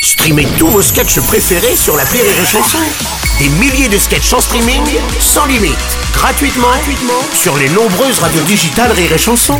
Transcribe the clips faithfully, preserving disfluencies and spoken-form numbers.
Streamez tous vos sketchs préférés sur l'appli Rire et Chanson. Des milliers de sketchs en streaming, sans limite, gratuitement, gratuitement sur les nombreuses radios digitales Rire et Chanson.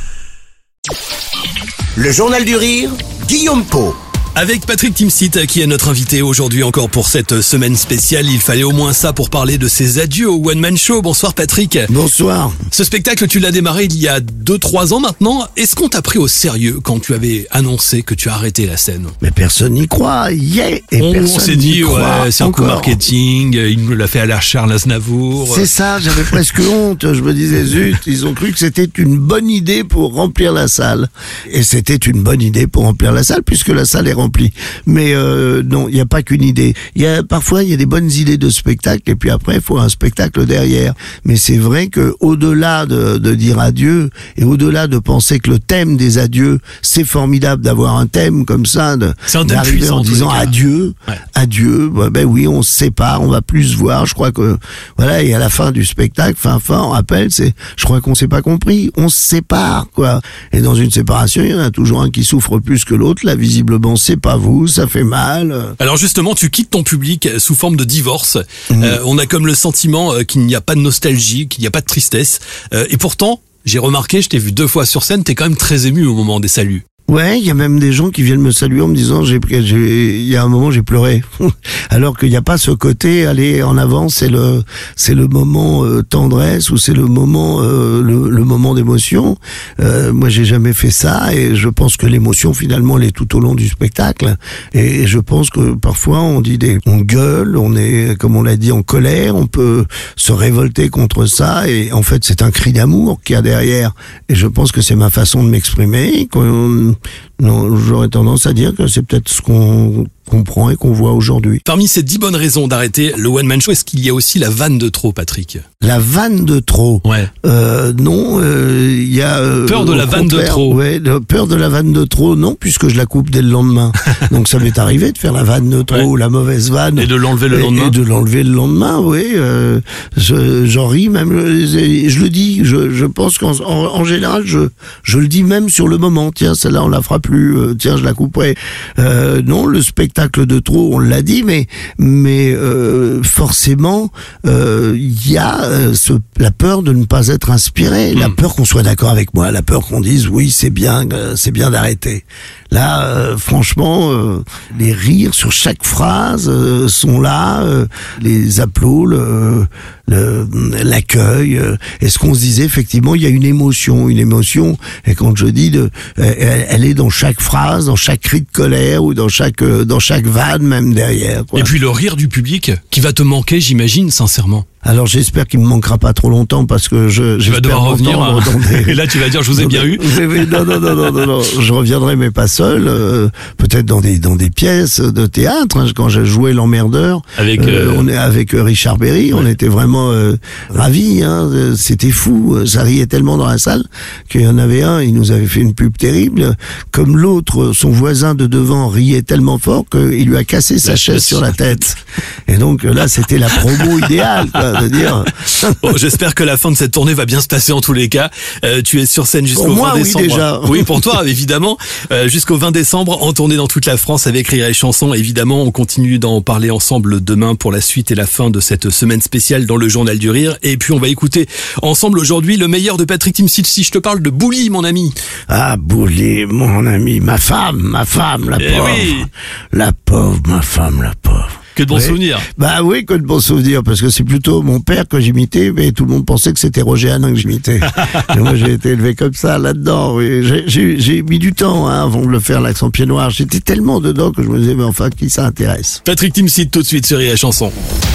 Le Journal du Rire, Guillaume Pau. Avec Patrick Timsit qui est notre invité aujourd'hui encore pour cette semaine spéciale. Il fallait au moins ça pour parler de ses adieux au One Man Show. Bonsoir Patrick. Bonsoir. Ce spectacle, tu l'as démarré il y a deux trois ans maintenant. Est-ce qu'on t'a pris au sérieux quand tu avais annoncé que tu as arrêté la scène? Mais personne n'y croit. Yeah. Et on, personne on s'est dit, croit ouais, c'est un coup encore. marketing. Il me l'a fait à la Charles Aznavour. C'est ça, j'avais presque honte. Je me disais, zut, ils ont cru que c'était une bonne idée pour remplir la salle. Et c'était une bonne idée pour remplir la salle puisque la salle est remplie. Mais Mais euh, non, il n'y a pas qu'une idée. Il y a parfois il y a des bonnes idées de spectacle et puis après il faut un spectacle derrière. Mais c'est vrai que au-delà de, de dire adieu et au-delà de penser que le thème des adieux, c'est formidable d'avoir un thème comme ça, de, c'est un thème d'arriver puissant, en disant adieu, ouais. adieu. Ben, ben oui, on se sépare, on va plus se voir. Je crois que voilà. Et à la fin du spectacle, fin fin, on rappelle, c'est, je crois qu'on s'est pas compris. On se sépare quoi. Et dans une séparation, il y en a toujours un qui souffre plus que l'autre. Là, visiblement, c'est pas vous. Ça fait mal. Alors justement, tu quittes ton public sous forme de divorce. Mmh. Euh, on a comme le sentiment euh, qu'il n'y a pas de nostalgie, qu'il n'y a pas de tristesse. Euh, et pourtant, j'ai remarqué, je t'ai vu deux fois sur scène, t'es quand même très ému au moment des saluts. Ouais, il y a même des gens qui viennent me saluer en me disant, j'ai, j'ai, il y a un moment j'ai pleuré, alors qu'il n'y a pas ce côté, aller en avant, c'est le, c'est le moment euh, tendresse ou c'est le moment, euh, le, le moment d'émotion. Euh, moi, j'ai jamais fait ça et je pense que l'émotion finalement elle est tout au long du spectacle. Et je pense que parfois on dit des, on gueule, on est, comme on l'a dit, en colère, on peut se révolter contre ça et en fait c'est un cri d'amour qu'il y a derrière. Et je pense que c'est ma façon de m'exprimer. Qu'on, Non, j'aurais tendance à dire que c'est peut-être ce qu'on comprend et qu'on voit aujourd'hui. Parmi ces dix bonnes raisons d'arrêter le One Man Show, est-ce qu'il y a aussi la vanne de trop, Patrick? La vanne de trop. Ouais. Euh, non, il euh, y a euh, peur de la vanne de trop. Ouais, de, peur de la vanne de trop. Non, puisque je la coupe dès le lendemain. Donc ça m'est arrivé de faire la vanne de trop, ouais. Ou la mauvaise vanne, et de l'enlever le lendemain. Et, et de l'enlever le lendemain. Oui, euh, je, j'en ris même. Je, je le dis. Je, je pense qu'en en, en général, je, je le dis même sur le moment. Tiens, celle-là on la fera plus. Euh, tiens, je la couperai. Euh, non, le spectacle de trop, on l'a dit, mais mais euh, forcément, il euh, y a euh, ce, la peur de ne pas être inspiré, mmh. la peur qu'on soit d'accord avec moi, la peur qu'on dise oui, c'est bien, euh, c'est bien d'arrêter. Là, euh, franchement, euh, les rires sur chaque phrase euh, sont là, euh, les applaudissements, le, le, l'accueil. Euh, et ce qu'on se disait, effectivement, il y a une émotion, une émotion. Et quand je dis, de, elle, elle est dans chaque phrase, dans chaque cri de colère ou dans chaque euh, dans chaque vanne même derrière. Quoi. Et puis le rire du public qui va te manquer, j'imagine, sincèrement. Alors j'espère qu'il me manquera pas trop longtemps parce que je tu vas devoir revenir hein. des... et là tu vas dire je vous ai bien eu. Non non non non non, non. Je reviendrai mais pas seul, euh, peut-être dans des dans des pièces de théâtre hein, quand j'ai joué l'emmerdeur avec euh, euh... on est avec Richard Berry, ouais. On était vraiment euh, ravis hein, c'était fou, ça riait tellement dans la salle qu'il y en avait un, il nous avait fait une pub terrible, comme l'autre son voisin de devant riait tellement fort qu'il lui a cassé sa la chaise chaise sur la tête. Et donc là c'était la promo idéale quoi. De dire. Bon, j'espère que la fin de cette tournée va bien se passer en tous les cas. Euh, tu es sur scène jusqu'au pour moi, vingt décembre. Oui, déjà. Oui, pour toi, évidemment. Euh, jusqu'au vingt décembre, en tournée dans toute la France avec Rire et Chanson. Évidemment, on continue d'en parler ensemble demain pour la suite et la fin de cette semaine spéciale dans le Journal du Rire. Et puis, on va écouter ensemble aujourd'hui le meilleur de Patrick Timsit. Si je te parle de Bouli, mon ami. Ah, Bouli, mon ami. Ma femme, ma femme, la eh pauvre. Oui. La pauvre, ma femme, la pauvre. Que de bons oui. souvenirs. Bah oui, que de bons souvenirs, parce que c'est plutôt mon père que j'imitais, mais tout le monde pensait que c'était Roger Hanin que j'imitais. Et moi, j'ai été élevé comme ça, là-dedans. Oui. J'ai, j'ai, j'ai mis du temps hein, avant de le faire, l'accent pied noir. J'étais tellement dedans que je me disais, mais enfin, qui ça intéresse? Patrick Timsit, tout de suite sur Rire et Chanson.